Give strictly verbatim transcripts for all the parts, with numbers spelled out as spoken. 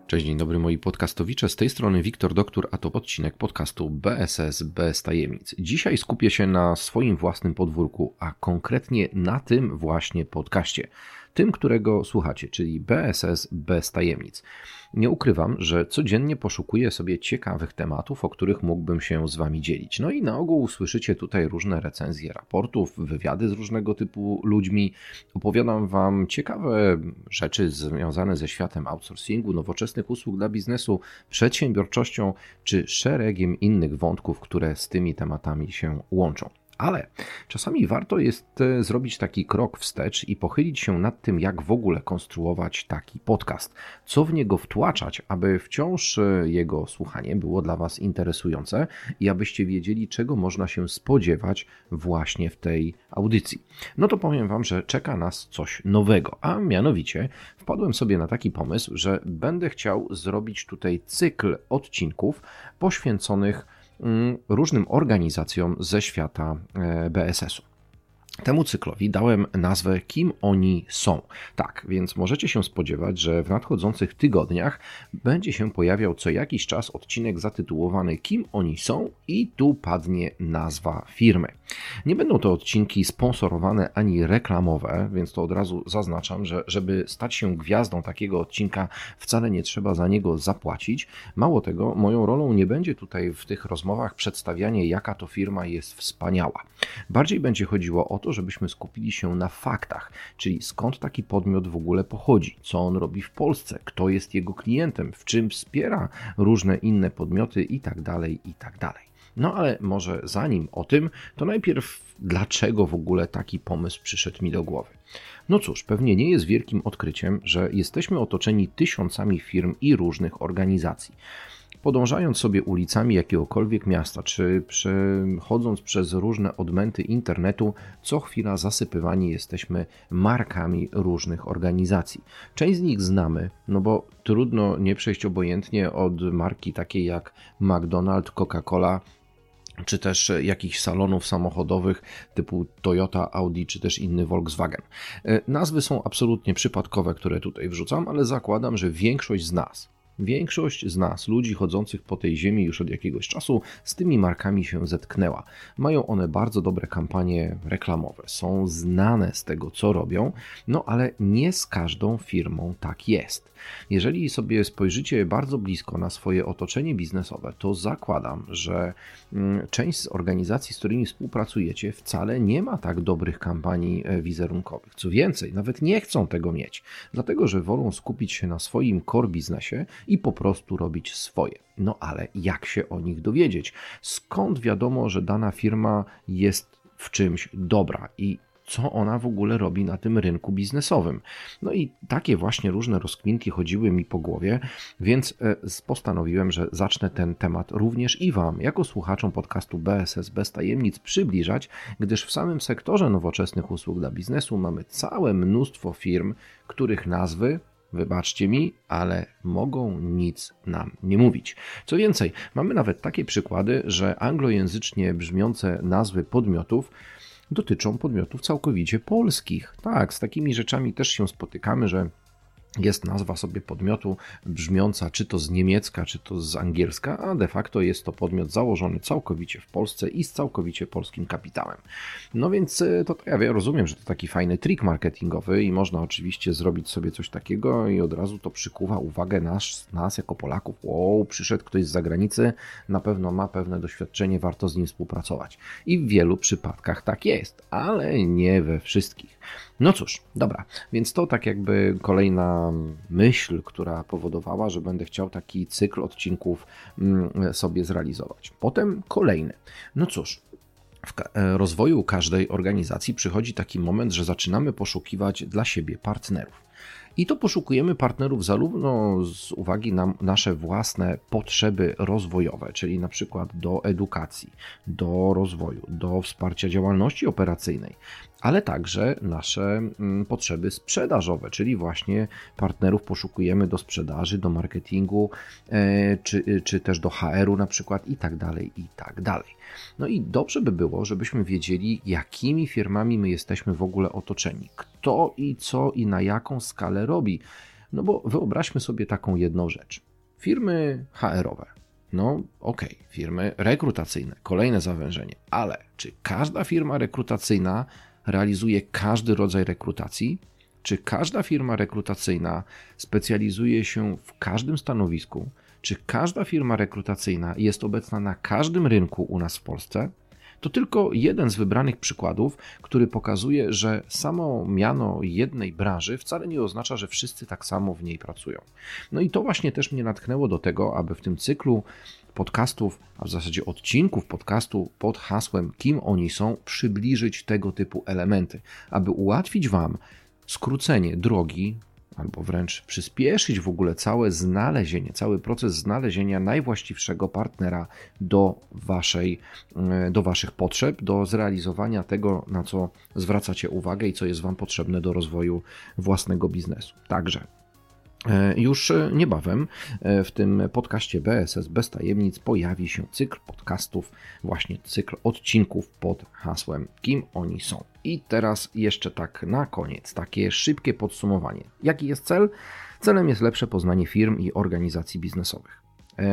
Cześć, dzień dobry moi podcastowicze, z tej strony Wiktor Doktor, a to odcinek podcastu B S S bez tajemnic. Dzisiaj skupię się na swoim własnym podwórku, a konkretnie na tym właśnie podcaście. Tym, którego słuchacie, czyli B S S bez tajemnic. Nie ukrywam, że codziennie poszukuję sobie ciekawych tematów, o których mógłbym się z Wami dzielić. No i na ogół usłyszycie tutaj różne recenzje raportów, wywiady z różnego typu ludźmi. Opowiadam Wam ciekawe rzeczy związane ze światem outsourcingu, nowoczesnych usług dla biznesu, przedsiębiorczością czy szeregiem innych wątków, które z tymi tematami się łączą. Ale czasami warto jest zrobić taki krok wstecz i pochylić się nad tym, jak w ogóle konstruować taki podcast. Co w niego wtłaczać, aby wciąż jego słuchanie było dla Was interesujące i abyście wiedzieli, czego można się spodziewać właśnie w tej audycji. No to powiem Wam, że czeka nas coś nowego, a mianowicie wpadłem sobie na taki pomysł, że będę chciał zrobić tutaj cykl odcinków poświęconych różnym organizacjom ze świata B S S-u. Temu cyklowi dałem nazwę Kim oni są. Tak, więc możecie się spodziewać, że w nadchodzących tygodniach będzie się pojawiał co jakiś czas odcinek zatytułowany Kim oni są i tu padnie nazwa firmy. Nie będą to odcinki sponsorowane ani reklamowe, więc to od razu zaznaczam, że żeby stać się gwiazdą takiego odcinka wcale nie trzeba za niego zapłacić. Mało tego, moją rolą nie będzie tutaj w tych rozmowach przedstawianie, jaka to firma jest wspaniała. Bardziej będzie chodziło o to, żebyśmy skupili się na faktach, czyli skąd taki podmiot w ogóle pochodzi, co on robi w Polsce, kto jest jego klientem, w czym wspiera różne inne podmioty itd., itd. No ale może zanim o tym, to najpierw dlaczego w ogóle taki pomysł przyszedł mi do głowy. No cóż, pewnie nie jest wielkim odkryciem, że jesteśmy otoczeni tysiącami firm i różnych organizacji. Podążając sobie ulicami jakiegokolwiek miasta, czy przechodząc przez różne odmęty internetu, co chwila zasypywani jesteśmy markami różnych organizacji. Część z nich znamy, no bo trudno nie przejść obojętnie od marki takiej jak McDonald's, Coca-Cola, czy też jakichś salonów samochodowych typu Toyota, Audi, czy też inny Volkswagen. Nazwy są absolutnie przypadkowe, które tutaj wrzucam, ale zakładam, że większość z nas, Większość z nas, ludzi chodzących po tej ziemi już od jakiegoś czasu, z tymi markami się zetknęła. Mają one bardzo dobre kampanie reklamowe, są znane z tego, co robią, no ale nie z każdą firmą tak jest. Jeżeli sobie spojrzycie bardzo blisko na swoje otoczenie biznesowe, to zakładam, że część z organizacji, z którymi współpracujecie, wcale nie ma tak dobrych kampanii wizerunkowych. Co więcej, nawet nie chcą tego mieć, dlatego że wolą skupić się na swoim core biznesie i po prostu robić swoje. No ale jak się o nich dowiedzieć? Skąd wiadomo, że dana firma jest w czymś dobra i co ona w ogóle robi na tym rynku biznesowym? No i takie właśnie różne rozkminki chodziły mi po głowie, więc postanowiłem, że zacznę ten temat również i Wam, jako słuchaczom podcastu B S S bez tajemnic, przybliżać, gdyż w samym sektorze nowoczesnych usług dla biznesu mamy całe mnóstwo firm, których nazwy, wybaczcie mi, ale mogą nic nam nie mówić. Co więcej, mamy nawet takie przykłady, że anglojęzycznie brzmiące nazwy podmiotów dotyczą podmiotów całkowicie polskich. Tak, z takimi rzeczami też się spotykamy, że jest nazwa sobie podmiotu brzmiąca czy to z niemiecka, czy to z angielska, a de facto jest to podmiot założony całkowicie w Polsce i z całkowicie polskim kapitałem. No więc to, to ja rozumiem, że to taki fajny trik marketingowy i można oczywiście zrobić sobie coś takiego i od razu to przykuwa uwagę nas, nas jako Polaków. Wow, przyszedł ktoś z zagranicy, na pewno ma pewne doświadczenie, warto z nim współpracować. I w wielu przypadkach tak jest, ale nie we wszystkich. No cóż, dobra, więc to tak jakby kolejna myśl, która powodowała, że będę chciał taki cykl odcinków sobie zrealizować. Potem kolejny. No cóż, w rozwoju każdej organizacji przychodzi taki moment, że zaczynamy poszukiwać dla siebie partnerów. I to poszukujemy partnerów zarówno z uwagi na nasze własne potrzeby rozwojowe, czyli na przykład do edukacji, do rozwoju, do wsparcia działalności operacyjnej, ale także nasze potrzeby sprzedażowe, czyli właśnie partnerów poszukujemy do sprzedaży, do marketingu, czy, czy też do H R u na przykład i tak dalej, i tak dalej. No i dobrze by było, żebyśmy wiedzieli, jakimi firmami my jesteśmy w ogóle otoczeni, kto i co i na jaką skalę robi. No bo wyobraźmy sobie taką jedną rzecz. Firmy H R-owe. No okej, okay, firmy rekrutacyjne, kolejne zawężenie, ale czy każda firma rekrutacyjna realizuje każdy rodzaj rekrutacji? Czy każda firma rekrutacyjna specjalizuje się w każdym stanowisku? Czy każda firma rekrutacyjna jest obecna na każdym rynku u nas w Polsce? To tylko jeden z wybranych przykładów, który pokazuje, że samo miano jednej branży wcale nie oznacza, że wszyscy tak samo w niej pracują. No i to właśnie też mnie natchnęło do tego, aby w tym cyklu podcastów, a w zasadzie odcinków podcastu pod hasłem Kim oni są, przybliżyć tego typu elementy, aby ułatwić Wam skrócenie drogi, albo wręcz przyspieszyć w ogóle całe znalezienie, cały proces znalezienia najwłaściwszego partnera do, waszej, do Waszych potrzeb, do zrealizowania tego, na co zwracacie uwagę i co jest Wam potrzebne do rozwoju własnego biznesu. Także już niebawem w tym podcaście B S S Bez Tajemnic pojawi się cykl podcastów, właśnie cykl odcinków pod hasłem Kim oni są. I teraz jeszcze tak na koniec, takie szybkie podsumowanie. Jaki jest cel? Celem jest lepsze poznanie firm i organizacji biznesowych.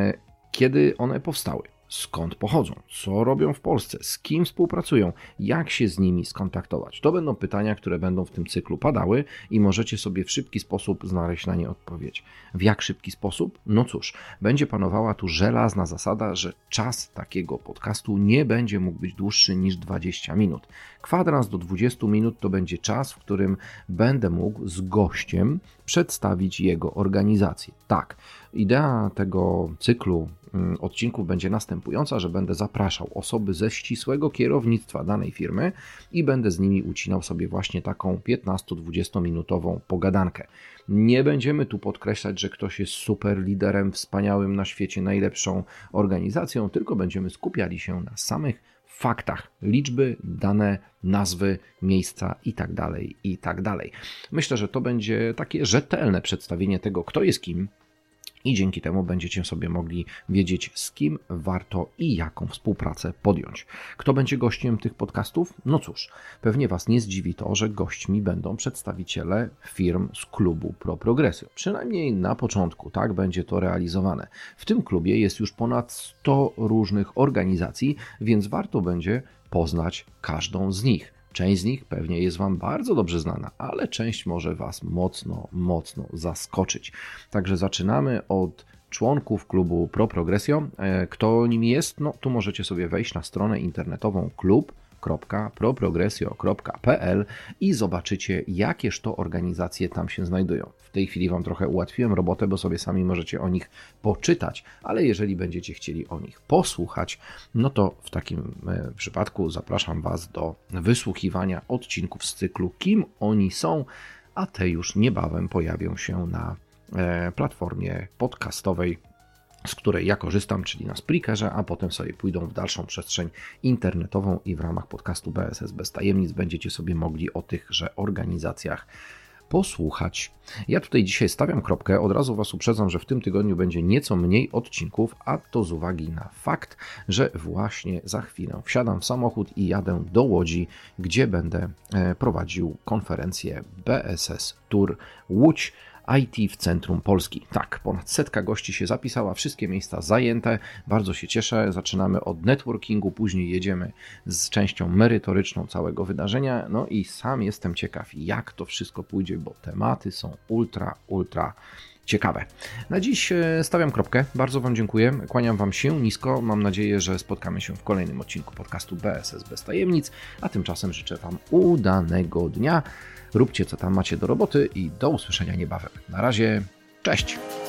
Kiedy one powstały? Skąd pochodzą? Co robią w Polsce? Z kim współpracują? Jak się z nimi skontaktować? To będą pytania, które będą w tym cyklu padały i możecie sobie w szybki sposób znaleźć na nie odpowiedź. W jak szybki sposób? No cóż, będzie panowała tu żelazna zasada, że czas takiego podcastu nie będzie mógł być dłuższy niż dwadzieścia minut. Kwadrans do dwudziestu minut to będzie czas, w którym będę mógł z gościem przedstawić jego organizację. Tak, idea tego cyklu odcinków będzie następująca, że będę zapraszał osoby ze ścisłego kierownictwa danej firmy i będę z nimi ucinał sobie właśnie taką piętnasto-dwudziestominutową pogadankę. Nie będziemy tu podkreślać, że ktoś jest super liderem, wspaniałym na świecie, najlepszą organizacją, tylko będziemy skupiali się na samych faktach, liczby, dane, nazwy, miejsca i tak dalej, i tak dalej. Myślę, że to będzie takie rzetelne przedstawienie tego, kto jest kim, i dzięki temu będziecie sobie mogli wiedzieć, z kim warto i jaką współpracę podjąć. Kto będzie gościem tych podcastów? No cóż, pewnie Was nie zdziwi to, że gośćmi będą przedstawiciele firm z klubu Pro Progressio. Przynajmniej na początku tak będzie to realizowane. W tym klubie jest już ponad sto różnych organizacji, więc warto będzie poznać każdą z nich. Część z nich pewnie jest Wam bardzo dobrze znana, ale część może Was mocno, mocno zaskoczyć. Także zaczynamy od członków klubu Pro Progressio. Kto nim jest? No tu możecie sobie wejść na stronę internetową klub kropka pro progressio kropka p l i zobaczycie, jakież to organizacje tam się znajdują. W tej chwili Wam trochę ułatwiłem robotę, bo sobie sami możecie o nich poczytać, ale jeżeli będziecie chcieli o nich posłuchać, no to w takim przypadku zapraszam Was do wysłuchiwania odcinków z cyklu Kim oni są, a te już niebawem pojawią się na platformie podcastowej, z której ja korzystam, czyli na Spreakerze, a potem sobie pójdą w dalszą przestrzeń internetową i w ramach podcastu B S S Bez Tajemnic będziecie sobie mogli o tychże organizacjach posłuchać. Ja tutaj dzisiaj stawiam kropkę, od razu Was uprzedzam, że w tym tygodniu będzie nieco mniej odcinków, a to z uwagi na fakt, że właśnie za chwilę wsiadam w samochód i jadę do Łodzi, gdzie będę prowadził konferencję B S S Tour Łódź I T w centrum Polski. Tak, ponad setka gości się zapisała, wszystkie miejsca zajęte, bardzo się cieszę. Zaczynamy od networkingu, później jedziemy z częścią merytoryczną całego wydarzenia, no i sam jestem ciekaw, jak to wszystko pójdzie, bo tematy są ultra, ultra ciekawe. Na dziś stawiam kropkę, bardzo Wam dziękuję, kłaniam Wam się nisko, mam nadzieję, że spotkamy się w kolejnym odcinku podcastu B S S Bez Tajemnic, a tymczasem życzę Wam udanego dnia. Róbcie, co tam macie do roboty i do usłyszenia niebawem. Na razie, cześć!